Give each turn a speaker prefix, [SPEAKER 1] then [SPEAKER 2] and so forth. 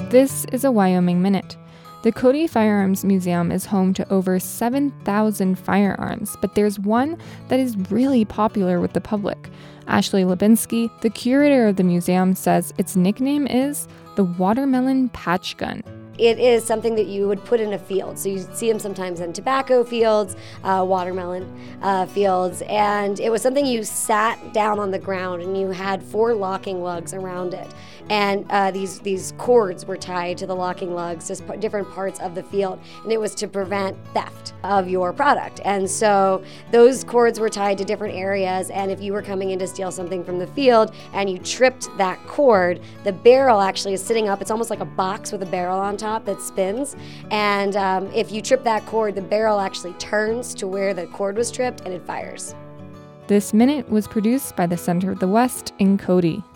[SPEAKER 1] This is a Wyoming Minute. The Cody Firearms Museum is home to over 7,000 firearms, but there's one that is really popular with the public. Ashley Lubinsky, the curator of the museum, says its nickname is the Watermelon Patch Gun.
[SPEAKER 2] It is something that you would put in a field. So you see them sometimes in tobacco fields, watermelon fields, and it was something you sat down on the ground and you had 4 locking lugs around it. And these cords were tied to the locking lugs, just different parts of the field, and it was to prevent theft of your product. And so those cords were tied to different areas, and if you were coming in to steal something from the field and you tripped that cord, the barrel actually is sitting up. It's almost like a box with a barrel on top that spins, and if you trip that cord, the barrel actually turns to where the cord was tripped and it fires.
[SPEAKER 1] This minute was produced by the Center of the West in Cody.